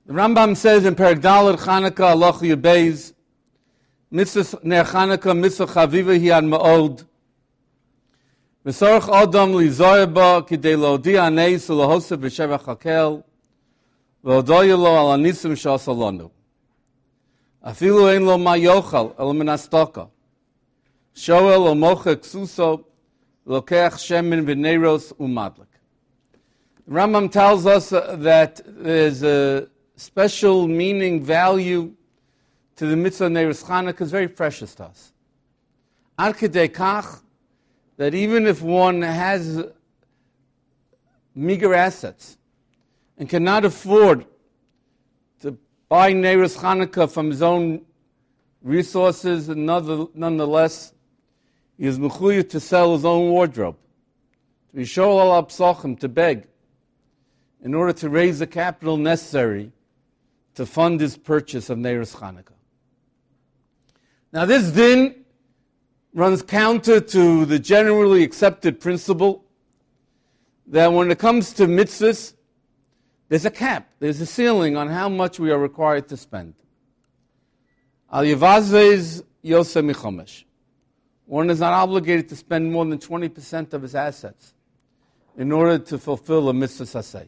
The Rambam says in Perek Dalet Chanukah Halacha Yud Beis, Mitzvah Ner Chanukah Mitzvah Chaviva hi ad ma'od. V'sorach Adam lizoyer ba kidei lodi aneis u'lahosef v'shevach hakel v'odoye lo al anisim sh'asa lanu. Afilu ein lo ma yochal el min hastoka. Shoel o mocha ksuso lokeach shemen v'neiros u'madlik. The Rambam tells us that there's a special meaning, value to the mitzvah Neiros Chanukah is very precious to us. Ad kedei kach, that even if one has meager assets and cannot afford to buy Neiros Chanukah from his own resources, and nonetheless, he is mechuyev to sell his own wardrobe, to be shol al psachim, to beg, in order to raise the capital necessary to fund his purchase of Neiros Chanukah. Now this din runs counter to the generally accepted principle that when it comes to mitzvahs, there's a cap, there's a ceiling on how much we are required to spend. Al yevazvez yoseh michomesh. One is not obligated to spend more than 20% of his assets in order to fulfill a mitzvah saseh.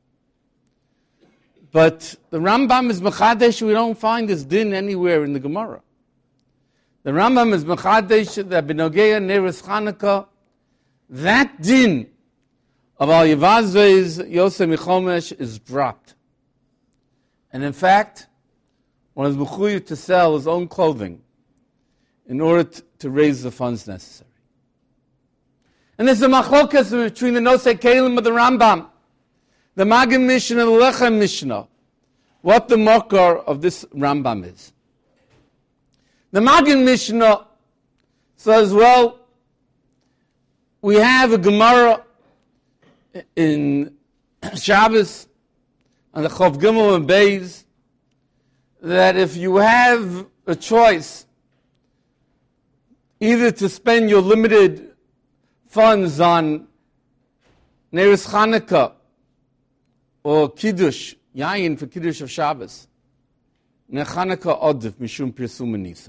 But the Rambam is mechadesh. We don't find this din anywhere in the Gemara. The Rambam is mechadesh that b'nogeya Neiros Chanukah, that din of al yevazvez yoseh michomesh is dropped. And in fact, one is mechuyev to sell his own clothing in order to raise the funds necessary. And there's a machlokas between the Nosei Kelim of the Rambam, the Magen Mishnah and the Lechem Mishnah, what the makar of this Rambam is. The Magen Mishnah says, well, we have a Gemara in Shabbos and the Chav Gimel and Beis that if you have a choice either to spend your limited funds on Neiros Chanukah or Kiddush, Yayin for Kiddush of Shabbos, Ner Chanukah Odif Mishum Pirsum Nisa.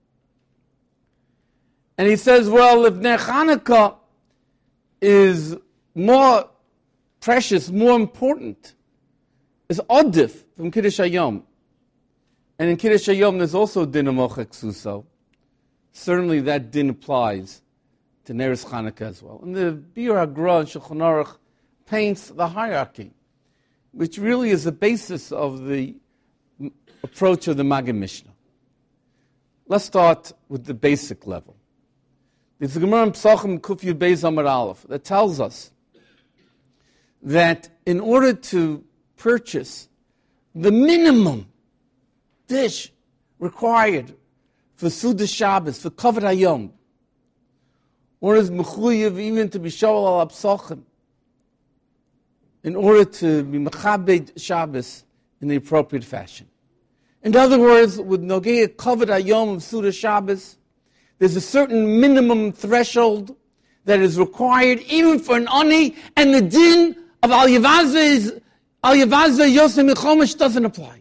And he says, well, if Ner Chanukah is more precious, more important, is Odif from Kiddush Hayom, and in Kiddush Hayom there's also Din Mocha Ksuso, certainly that din applies to Neiros Chanukah as well. And the Biur HaGra and Shulchan Aruch paints the hierarchy, which really is the basis of the approach of the Magen Mishnah. Let's start with the basic level. There's a Gemara in Pesachim Kuf Yud Beis Amud Aleph that tells us that in order to purchase the minimum dish required for Suda Shabbos, for Kavod Hayom, one is mechuyev even to be shol al psachim, in order to be mechabed Shabbos in the appropriate fashion. In other words, with Nogei Kavod Hayom of Suda Shabbos, there's a certain minimum threshold that is required even for an ani, and the din of al yevazveh yoseh michomesh doesn't apply.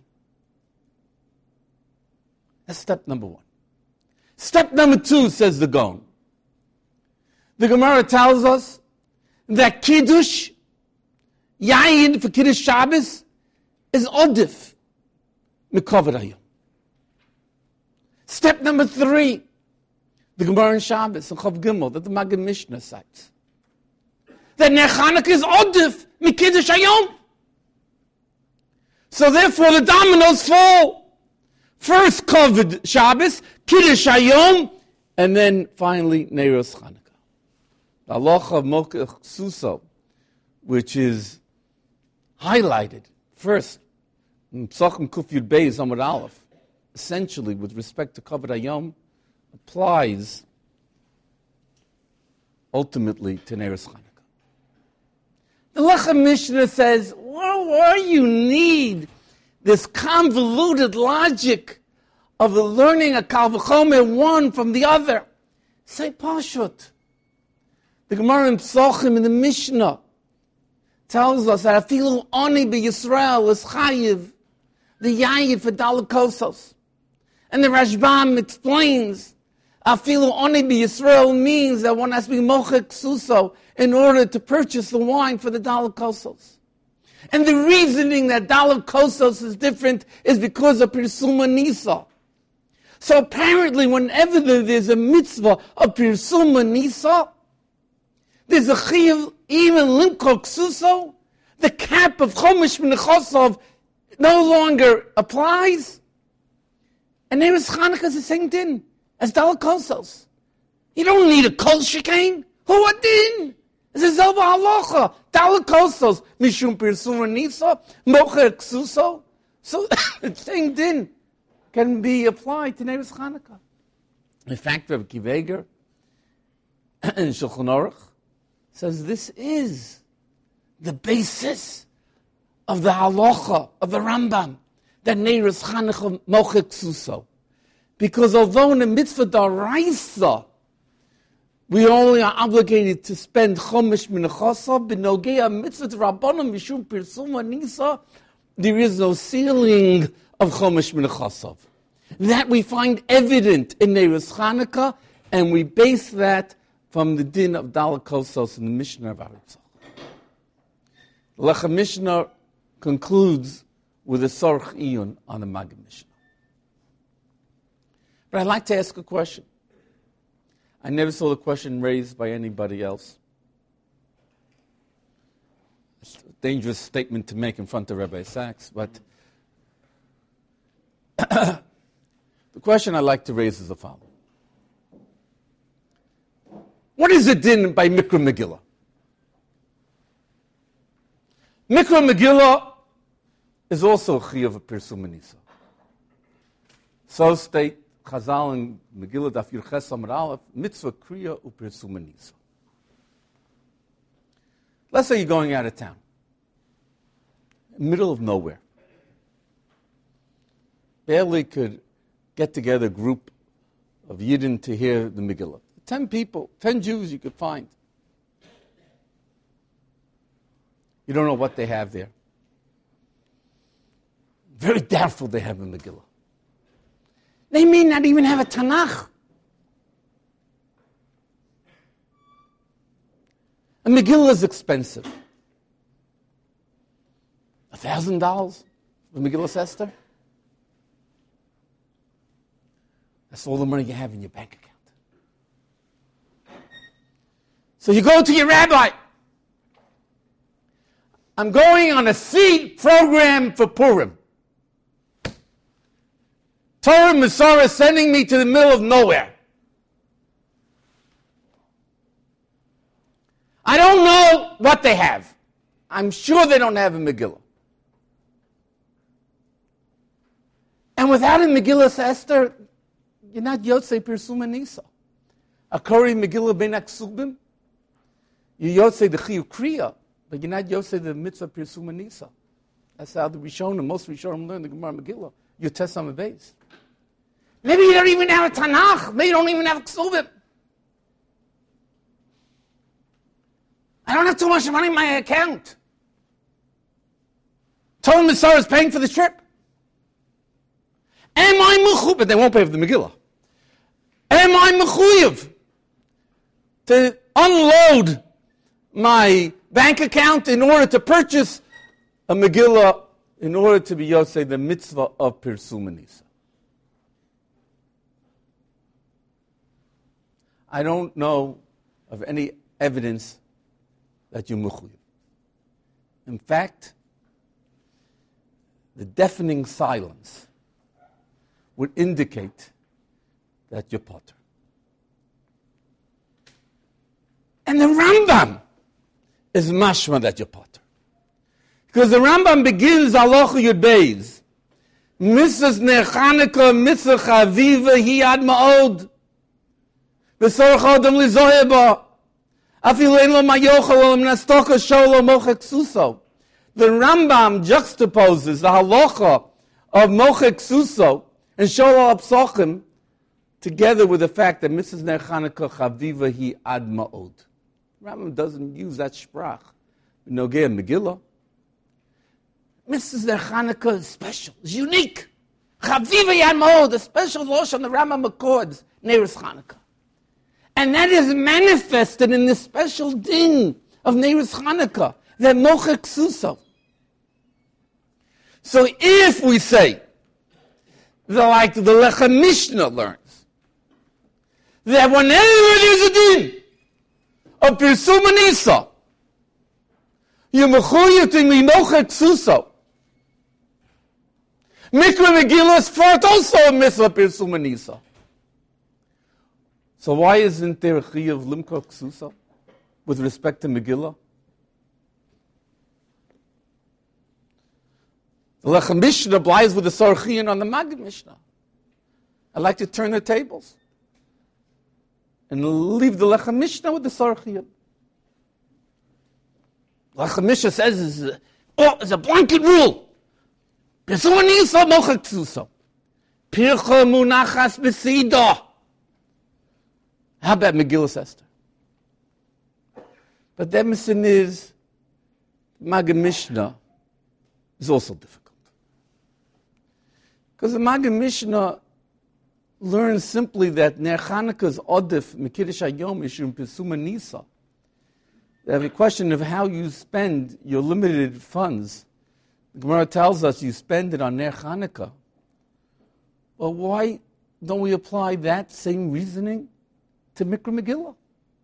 That's step number one. Step number two, says the Gaon. The Gemara tells us that Kiddush, Yayin for Kiddush Shabbos, is Odif, Mikavod Hayom. Step number three, the Gemara in Shabbos, and Chav Gimel, that the Magen Mishnah cites, that Ner Chanukah is Odif, Mikiddush Hayom. So therefore the dominoes fall. First Kavod Shabbos, Kiddush Hayom, and then finally Neiros Chanukah. The halacha of Mocha Ksuso, which is highlighted first in Pesachim Kuf Yud Beis Amud Aleph, essentially with respect to Kavod Hayom, applies ultimately to Neiros Chanukah. The Lechem Mishnah says, why you need this convoluted logic of the learning a Kal V'chomer one from the other? Say Pashut. The Gemara in Pesachim in the Mishnah tells us that Afilu Ani B'Yisrael is Chayiv the Yayid for Dalakosos. And the Rashbam explains, Afilu Oni Yisrael means that one has to be Mochek Suso in order to purchase the wine for the Dalakosos. And the reasoning that Dalakosos is different is because of Pirsuma Nisa. So apparently whenever there's a mitzvah of Pirsuma Nisa, there's a chiyuv, even Limkok Suso, the cap of Chomish Menachosov no longer applies. And there is Chanukah is the same thing as Dalakosos. You don't need a kol shekain. Who adin? It's a zelva halacha. Dalakosos mishum Pirsuma Nisa mocher Suso. So the same din can be applied to Nevis Chanukah. In fact, Rabbi Kiveger in Shulchan Aruch says this is the basis of the halacha of the Rambam, that Nevis Chanukah mochek suso. Because although in the mitzvah daraisa, we only are obligated to spend chomish minachasa, b'nogea mitzvah rabbanim mishum pirsuma nisa, there is no ceiling of chomish minachasa. That we find evident in Nevis Chanukah, and we base that from the din of Dalakosos in the Mishnah of Aritzach. The Lechem Mishnah concludes with a Sorch Iyun on the Maggid Mishnah. But I'd like to ask a question. I never saw the question raised by anybody else. It's a dangerous statement to make in front of Rabbi Sachs, but the question I'd like to raise is the following. What is the din by Mikra Megillah? Mikra Megillah is also a chiyuv of Pirsum Nisa. So state Chazal in Megillah Daf Yirches Amud Aleph, mitzvah kriya u Pirsum Nisa. Let's say you're going out of town, middle of nowhere. Barely could get together a group of Yidden to hear the Megillah. 10 people, 10 Jews you could find. You don't know what they have there. Very doubtful they have a Megillah. They may not even have a Tanakh. A Megillah is expensive. $1,000 for Megillah Esther. That's all the money you have in your bank account. So you go to your rabbi. I'm going on a seed program for Purim. Torah Masorah is sending me to the middle of nowhere. I don't know what they have. I'm sure they don't have a Megillah. And without a Megillah Esther, you're not Yotzei Pirsum Nisa. A Kori Megillah Ben Aksubim, you're Yotzei the Chiyuv Kriya, but you're not Yotzei the Mitzvah Pirsum Nisa. That's how the Rishonim, most Rishonim learn the Gemara Megillah. You test on the base. Maybe you don't even have a Tanakh. Maybe you don't even have a Ksubim. I don't have too much money in my account. Torah Masorah is paying for the trip. Am I mechuyev? But they won't pay for the Megillah. Am I mechuyev to unload my bank account in order to purchase a Megillah in order to be Yotzei the mitzvah of Pirsum Nisa? I don't know of any evidence that you're mechuyev. In fact, the deafening silence would indicate that you're potter. And the Rambam is mashma that you're potter. Because the Rambam begins Halacha Yud Beis. Mitzvahs Ner Chanukah, mitzvah chaviva hi ad ma'od. V'sorach adam lizoheh ba. Afilu ein lo mayochel lo mnastoka sholo mochek suso. The Rambam juxtaposes the halacha of mochek suso and sholo apsochim together with the fact that Mrs. Ner Chanukah chaviva hi ad ma'od. Rambam doesn't use that sprach. Nogea Megillah. Mrs. Ner Chanukah is special, is unique. Chaviva Yamod, the special losh on the Rambam Accords, Neiros Chanukah. And that is manifested in the special din of Neiros Chanukah, that Mochek Suso. So if we say, like the Lechem Mishnah learns, that whenever there's a din of Pirsum Anisa, you're mechuyev to Mochek Suso. Mikra Megillah is fought also a mitzvah Pirsum Anisa. So why isn't there a chiyuv limkor ksusa with respect to Megillah? The Lechem Mishnah applies with the Sarchian on the Maggid Mishnah. I'd like to turn the tables and leave the Lechem Mishnah with the Sarchian. Lechem Mishnah says it's a blanket rule. Pirsum Anisa mochek ksusa. Pircha munachas b'sidah. How about Megillah Esther? But the emission is Maggid Mishnah is also difficult. Because the Maggid Mishnah learns simply that Ner Chanukah's Odif, Mekiddush Hayom, Mishum Pirsum Anisa. They have a question of how you spend your limited funds. The Gemara tells us you spend it on Ner Chanukah. Well, why don't we apply that same reasoning to Mikra Megillah?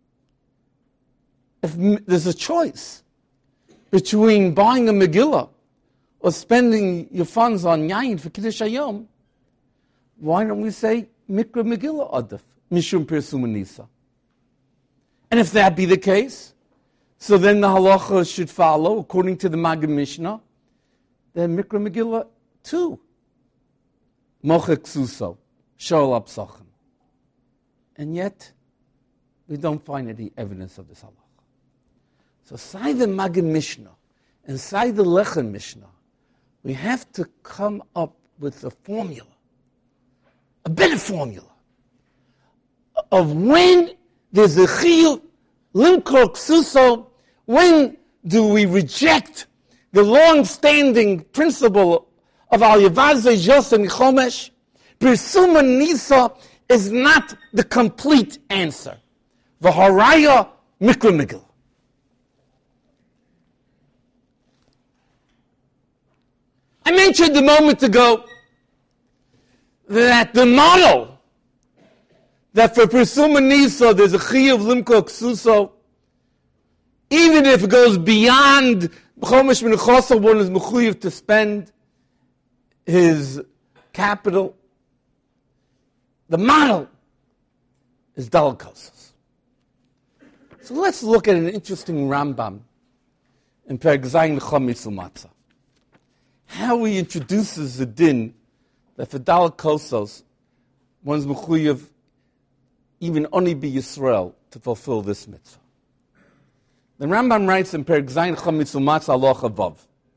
If there's a choice between buying a Megillah or spending your funds on Yain for Kiddush Hayom, why don't we say Mikra Megillah Adif, Mishum Pirsum Anisa? And if that be the case, so then the halacha should follow, according to the Maggid Mishnah, then Mikra Megillah too. Mochek Suso, Shol Apsachim. And yet, we don't find any evidence of this halacha. So, side the Maggid Mishnah and side the Lechem Mishnah, we have to come up with a formula, a better formula, of when there's a chiyuv limkor ksuso, when do we reject the long-standing principle of al yavazeh jos and chomesh. Pirsum Anisa is not the complete answer. V'haraya Mikra Megillah. I mentioned a moment ago that the model that for Pirsum Anisa there's a chiyuv limkor ksuso, even if it goes beyond chomesh minchasa, one is mechuyev to spend his capital. The model is Dal Kosas. So let's look at an interesting Rambam in Perek Zayin Chometz Umatzah. How he introduces the din that for Dal Kosas, one's mechuyev even only be Yisrael to fulfill this mitzvah. The Rambam writes in Perek Zayin Chometz Umatzah Halacha Vav.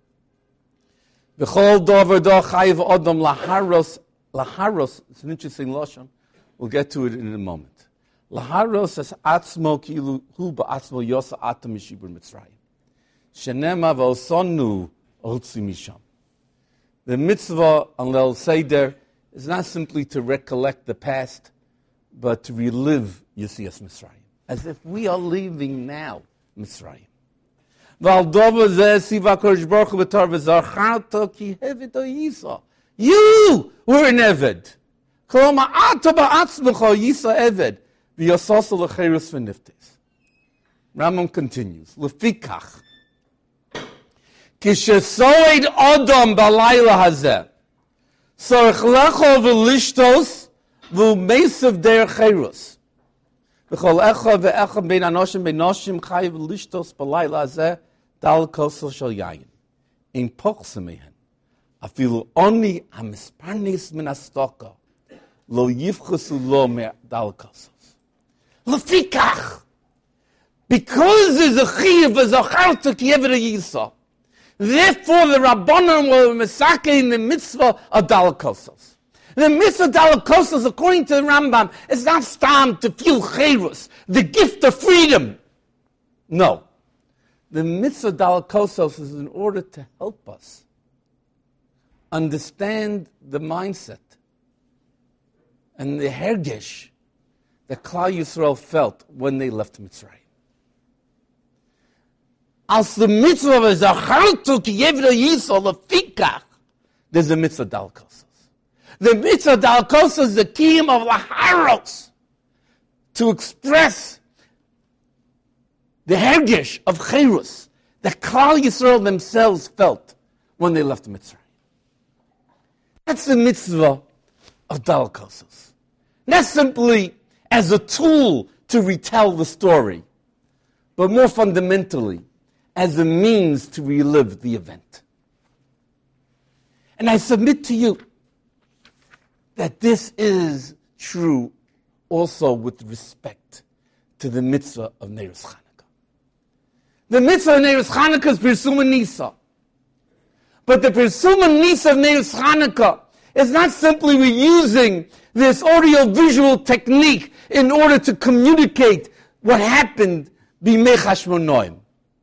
V'chol dover do chayiv odom laharos. Laharos, it's an interesting lashon. We'll get to it in a moment. Laharos es atzmo kilu hu ba'atzmo yosa atam mishibur Mitzrayim. Shenema v'osonu otzi misham. The mitzvah on Leil Seder is not simply to recollect the past, but to relive Yetzias Mitzrayim, as if we are living now Mitzrayim. You were an Eved. Rambam continues. Lefikach. Kishesoid Odom balayla hazeh. Sorech lecho v'lishtos v'umesav der cherus. V'chol echa ve'echa bein anoshim bein noshim chayiv v'lishtos balayla hazeh dal kosel shal yayin. In pochse mehen. Afilu oni hamisparnis min astoka. Lo yifchasu lo me dal kosel. Lefikach. Because there's a chiv, there's a charta ki eved yisa. Therefore, the Rabbanon were mesake in the mitzvah of Dal Kosas. The mitzvah of Dal Kosas, according to the Rambam, is not stam to feel chayrus, the gift of freedom. No. The mitzvah of Dal Kosas is in order to help us understand the mindset and the hergesh that Klal Yisrael felt when they left Mitzrayim. Als the mitzvah is a chartu ki yevra yisrael lefikach, there's a mitzvah dal kosas. The mitzvah dal kosas is the kiyum of laharos, to express the hergesh of cherus that Klal Yisrael themselves felt when they left Mitzrayim. That's the mitzvah of dal kosas. Not simply as a tool to retell the story, but more fundamentally, as a means to relive the event. And I submit to you that this is true also with respect to the mitzvah of Neiros Chanukah. The mitzvah of Neiros Chanukah is Pirsum Nisa. But the Pirsum Nisa of Neiros Chanukah is not simply reusing this audio-visual technique in order to communicate what happened b'Yimei Chashmonaim.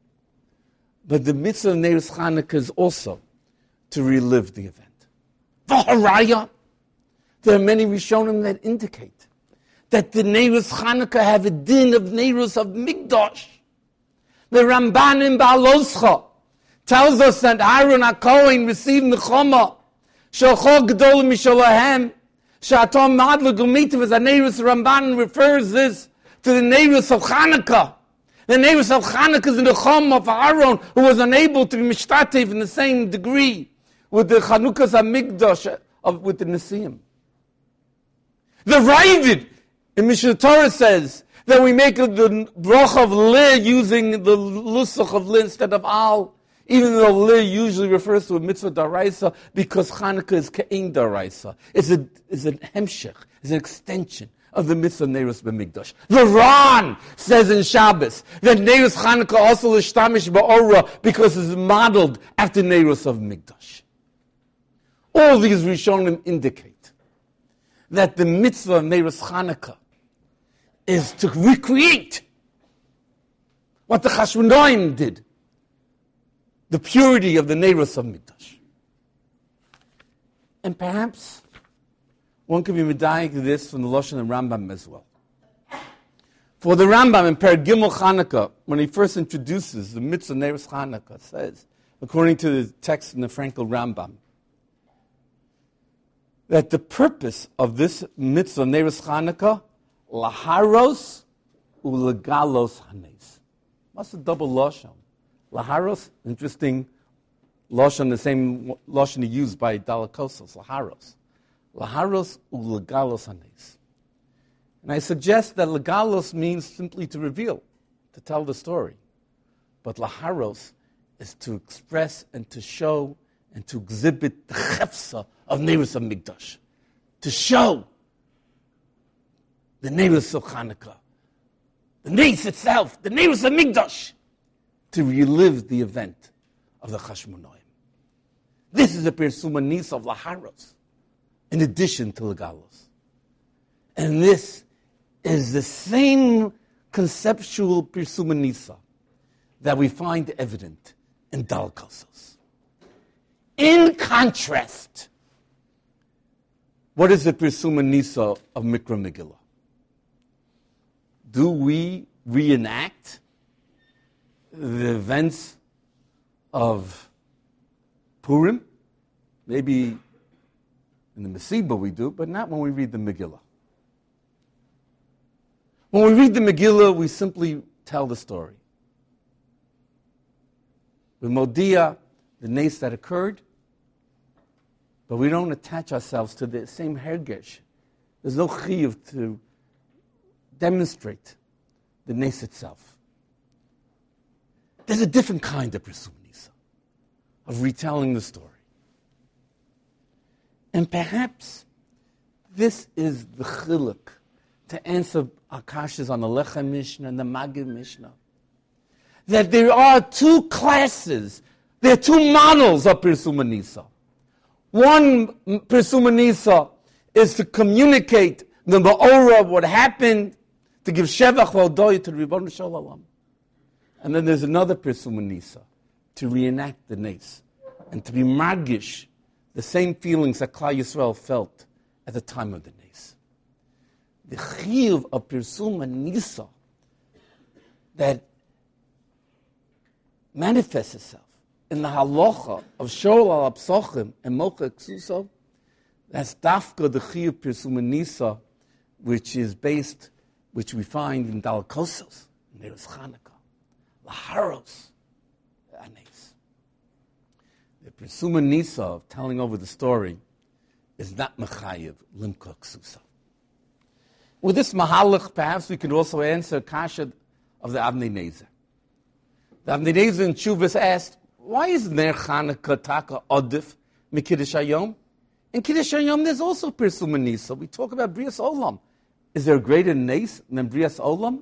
But the mitzvah of Neiros Chanukah is also to relive the event. V'haraya, there are many Rishonim that indicate that the Neiros Chanukah have a din of Neiros of Migdosh. The Ramban in Baaloscha tells us that Aaron HaKohen received Nechama, Shalcho Gedol Mishalahem, Shatom Madla Gumitav, as a Neiros Ramban refers this to the Neiros of Chanukah. The Neiros of Chanukah is in the Chom of Aaron, who was unable to be mishtatev in the same degree with the Chanukas HaMikdash, with the Nesiim. The Ravid in Mishnah Torah says that we make the bracha of Le using the lusach of Le instead of Al, even though Le usually refers to a mitzvah daraisa, because Chanukah is ke'in daraisa. It's an hemshech, it's an extension of the mitzvah of Neiros b'Mikdash. The Ran says in Shabbos that Neiros Chanukah also l'shtamish ba'ora because it's modeled after Neiros of Mikdash. All these Rishonim indicate that the mitzvah of Neiros Chanukah is to recreate what the Chashmonaim did, the purity of the Neiros of Mikdash. And perhaps one could be medayik to this from the Lashon and Rambam as well. For the Rambam in Perek Gimel Chanukah, when he first introduces the mitzvah of Neiros Chanukah, says, according to the text in the Frankel Rambam, that the purpose of this mitzvah of Neiros Chanukah, laharos ulegalos hanes. What's the double lashon? Laharos, interesting lashon, the same lashon used by Dalakosos, laharos. Laharos ulegalos hanes. And I suggest that legalos means simply to reveal, to tell the story. But laharos is to express and to show and to exhibit the chefsa of Neiros of Mikdash. To show the Neiros of Chanukah, the Neiros itself, the Neiros of Mikdash, to relive the event of the Chashmonaim. This is a Pirsum Nisa of Laharos, in addition to Legalos. And this is the same conceptual Pirsum Nisa that we find evident in Dal Kosos. In contrast, what is the Pirsum Nisa of Mikra Megillah? Do we reenact the events of Purim? Maybe in the Mesiba we do, but not when we read the Megillah. When we read the Megillah, we simply tell the story. We modia the nace that occurred, but we don't attach ourselves to the same hergesh. There's no chiyuv to demonstrate the nace itself. There's a different kind of Pirsum Nisa, of retelling the story. And perhaps this is the chiluk to answer Akashas on the Lechem Mishnah and the Magid Mishnah. That there are two classes, there are two models of Pirsum Nisa. One Pirsum Nisa is to communicate the Ma'ora of what happened, to give Shevach V'Hodoyah to the Ribono Shel Olam. And then there's another Pirsum Nisa, to reenact the Nes, and to be margish the same feelings that Klal Yisrael felt at the time of the Nes. The chiyuv of Pirsum Nisa that manifests itself in the halacha of Shol al Apsochim and Mocha Ksuso, that's dafka the chiyuv Pirsum Nisa, which we find in Dal Kosos, in Neros Chanukah, Laharos, Anes. The Pirsum Nisa of telling over the story is not mechayev limka ksusa. With this mahalach, perhaps we can also answer kasha of the Avnei Nezer. The Avnei Nezer in Chuvas asked, why is Ner Chanukah taka odif mikiddush hayom? In Kiddush hayom, there's also Pirsum Nisa. We talk about Brias Olam. Is there a greater nes than Brias Olam?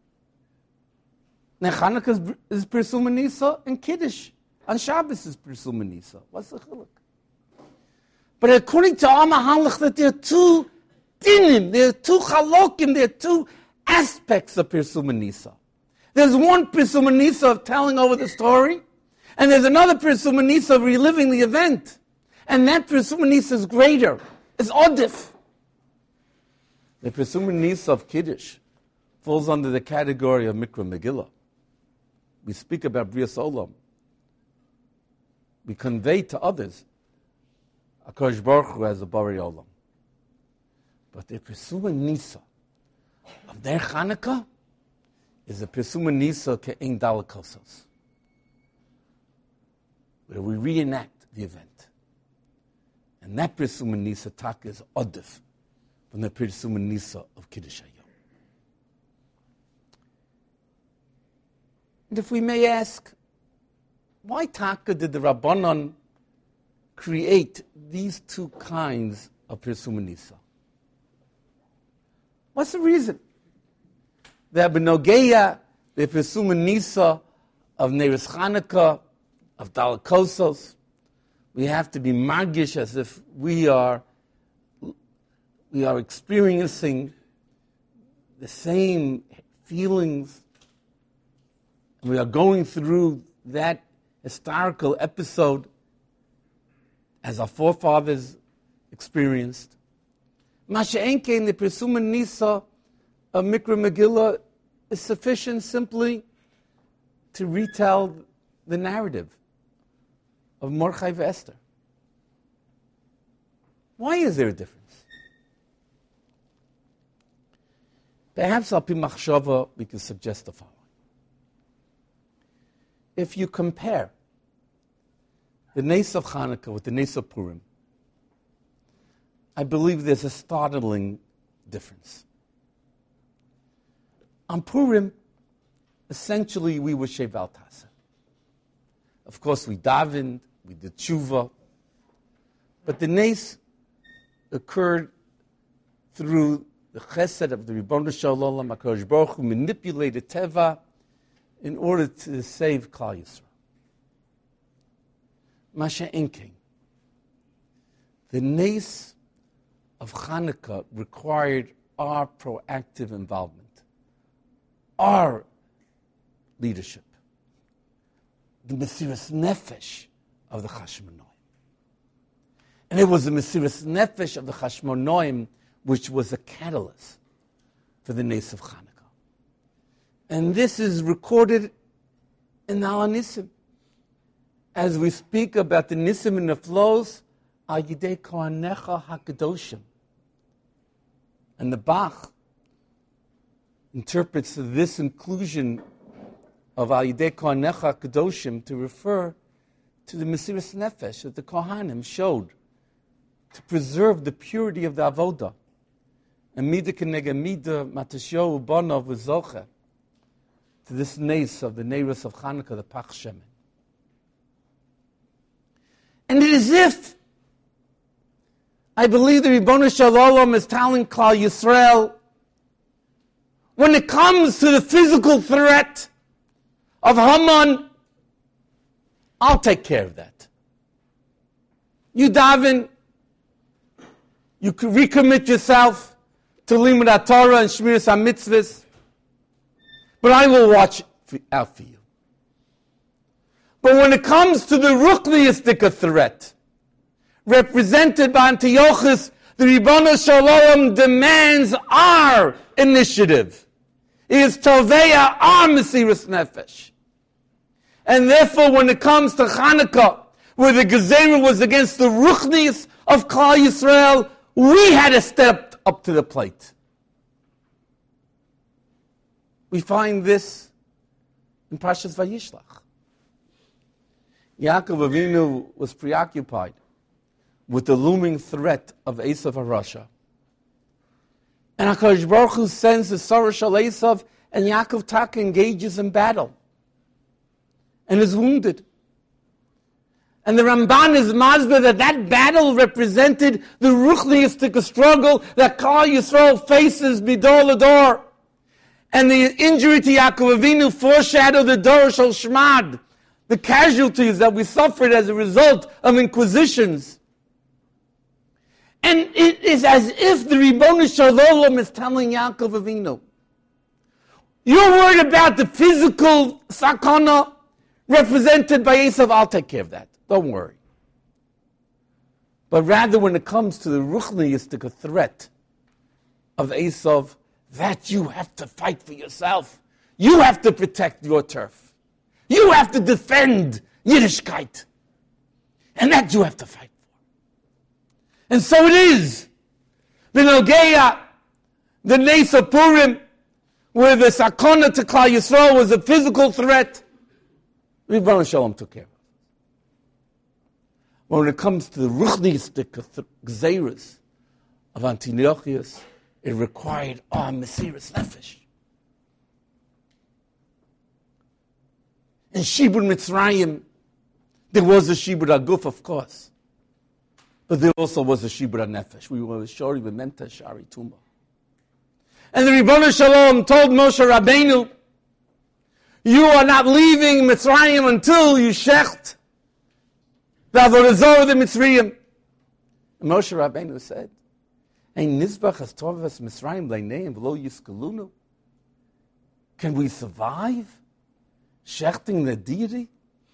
Ner Chanukah is Pirsum Nisa, and Kiddush on Shabbos is Pirsum Nisa. What's the chiluk? But according to our mahalach, that there are two dinim, there are two chalokim, there are two aspects of Pirsum Nisa. There's one Pirsum Nisa of telling over the story, and there's another Pirsum Nisa of reliving the event. And that Pirsum Nisa is greater. It's odif. The Pirsum Nisa of Kiddush falls under the category of Mikra Megillah. We speak about Brias Olam. We convey to others HaKadosh Baruch Hu as a Bari Olam. But the Pirsum Nisa of their Chanukah is a Pirsum Nisa ke'en Dal Kosos, where we reenact the event. And that Pirsum Nisa taka is odif from the Pirsum Nisa of Kiddush Hayom. And if we may ask, why taka did the Rabbanon create these two kinds of Pirsum Nisa? What's the reason? That b'nogeya the Pirsum Nisa of Neros Chanukah, of Dal Kosos, we have to be margish as if we are experiencing the same feelings. We are going through that historical episode as our forefathers experienced. Masha'enke in the Pirsum Nisa of Mikra Megillah is sufficient simply to retell the narrative of Mordechai Esther. Why is there a difference? Perhaps al pi machshava we can suggest the following. If you compare the Nes of Chanukah with the Nes of Purim, I believe there's a startling difference. On Purim, essentially we were Sheval Tasa. Of course, we davened, we did tshuva, but the Nes occurred through the chesed of the Ribono Shel Olam. HaKadosh Baruch Hu manipulated Teva in order to save Klal Yisrael. Masha'enkein, the Nes of Chanukah required our proactive involvement, our leadership, the Mesiras Nefesh of the Chashmonaim. And it was the Mesiras Nefesh of the Chashmonaim which was a catalyst for the Nes of Chanukah. And this is recorded in the Nisim. As we speak about the Nisim and the flows, Al Yidei Kohanecha HaKadoshim. And the Bach interprets this inclusion of Al Yidei Kohanecha HaKadoshim to refer to the Mesiras Nefesh that the Kohanim showed to preserve the purity of the Avodah. And Mida Kenega Mida Matasho Ubanav V'Zocha to this Nes of the Neiros of Chanukah, the Pach Shemen. And it is if I believe the Ribono Shel Olam is telling Klal Yisrael, when it comes to the physical threat of Haman, I'll take care of that. You daven, you recommit yourself to Limud Torah and Shmiras HaMitzvahs, but I will watch out for you. But when it comes to the ruchniistic threat, represented by Antiochus, the Ribono Shel Olam demands our initiative. He is Toveya, our Mesiras Nefesh. And therefore, when it comes to Hanukkah, where the Gezerah was against the Ruchnis of Klal Yisrael, we had to step up to the plate. We find this in Parshas Vayishlach. Yaakov Avinu was preoccupied with the looming threat of Esav HaRasha. And HaKadosh Baruch Hu sends the Sarah Shel Esav, and Yaakov Taka engages in battle and is wounded. And the Ramban is masber that battle represented the ruchniistic struggle that Klal Yisrael faces midor lador. And the injury to Yaakov Avinu foreshadowed the Dor Shel Shmad, the casualties that we suffered as a result of inquisitions. And it is as if the Ribono Shel Olam is telling Yaakov Avinu, you're worried about the physical sakana represented by Esav, I'll take care of that. Don't worry. But rather when it comes to the ruchniistic threat of Esav, that you have to fight for yourself. You have to protect your turf. You have to defend Yiddishkeit. And that you have to fight for. And so it is. The Nogeya, the Nes of Purim, where the sakana to Klal Yisrael was a physical threat, Ribono Shel Olam took care of it. When it comes to the ruchnistic gzeiras of Antiochus, it required our Mesiras Nefesh. In Shibud Mitzrayim, there was a Shibud HaGuf, of course, but there also was a Shibud HaNefesh. We were Shori V'Menta Shari Tumah. And the Ribono Shel Olam told Moshe Rabbeinu, you are not leaving Mitzrayim until you shecht the Avodah Zarah the Mitzrayim. And Moshe Rabbeinu said, Ein Nizbach has Tovas Mitzrayim Leineim V'lo Yiskalunu. Can we survive shechting the deity?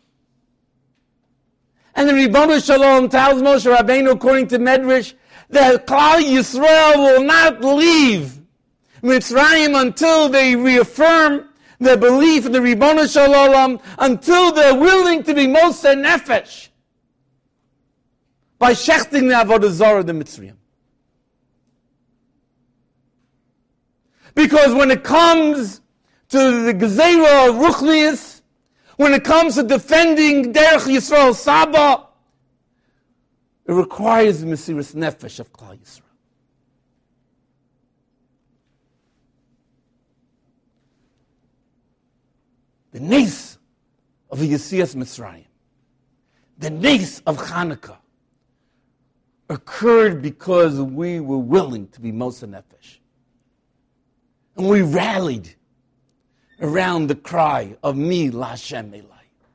And the Ribono Shel Olam tells Moshe Rabbeinu, according to Medrash, that Klal Yisrael will not leave Mitzrayim until they reaffirm their belief in the Ribono Shel Olam, until they're willing to be Moshe Nefesh by shechting the Avodah Zarah the Mitzrayim. Because when it comes to the Gezerah of Ruchnius, when it comes to defending Derech Yisrael Saba, it requires the Mesiras Nefesh of Klal Yisrael. The Nes of the Yetzias Mitzrayim, the Nes of Hanukkah, occurred because we were willing to be Moshe Nefesh. And we rallied around the cry of Mi LaHashem Elai.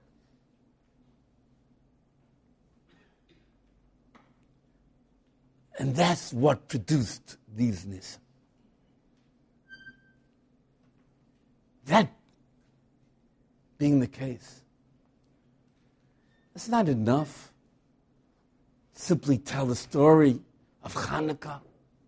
And that's what produced these Nisim. That being the case, it's not enough to simply tell the story of Hanukkah.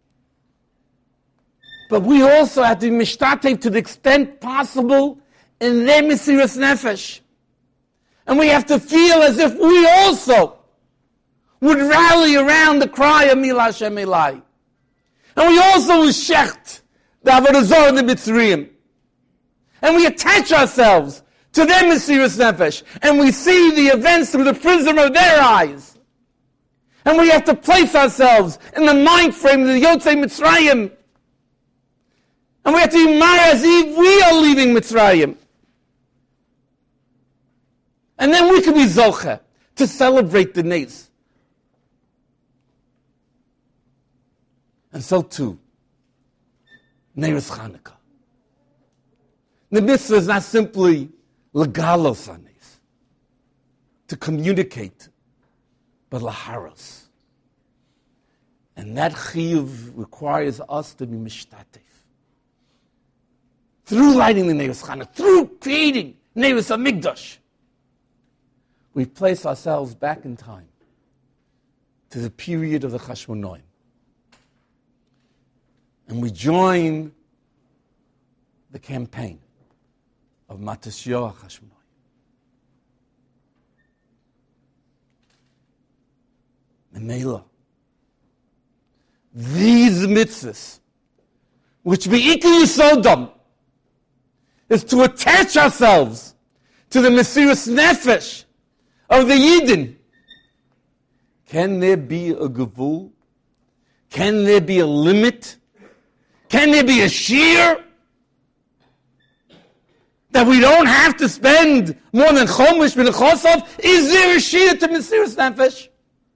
But we also have to be mishtatev to the extent possible in their Mesiras Nefesh. And we have to feel as if we also would rally around the cry of Mi LaHashem Elai. And we also would shecht the Avodah Zarah the Mitzrayim. And we attach ourselves to their Mesiras Nefesh. And we see the events through the prism of their eyes. And we have to place ourselves in the mind frame of the Yotzei Mitzrayim. And we have to be mar as if we are leaving Mitzrayim. And then we can be Zoche to celebrate the Nes. And so too, Neiros Chanukah. The mitzvah is not simply legalos anes, to communicate, but laharos. And that chiyuv requires us to be mishtatev. Through lighting the Neiros Chanukah, through creating Neiros HaMikdash, we place ourselves back in time to the period of the Chashmonaim. And we join the campaign of Matisyahu Chashmonaim. Memela. These mitzvahs, which be'ikar yisodam, is to attach ourselves to the Mesiras Nefesh of the Yidden. Can there be a gevul? Can there be a limit? Can there be a shear? That we don't have to spend more than Chomish B'nechosov? Is there a shear to Mesiras Nefesh?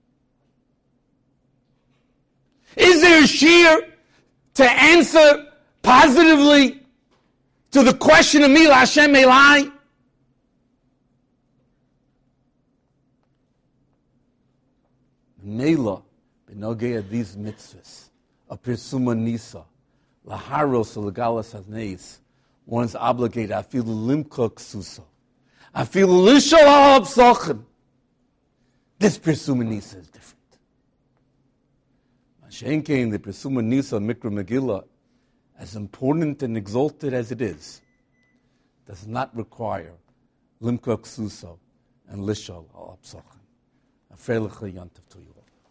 Is there a shear to answer positively to the question of Mila Hashem Elai? Mela, benogea these mitzvahs, a persuma nisa, laharos legalas adneis, one is obligated. I feel limka ksuso. I feel lishal ha'absochen. This persuma nisa is different. Mashenkein, the persuma nisa mikra megillah, as important and exalted as it is, does not require limka ksuso and lishal ha'absochen. A freiliche yantav to you all.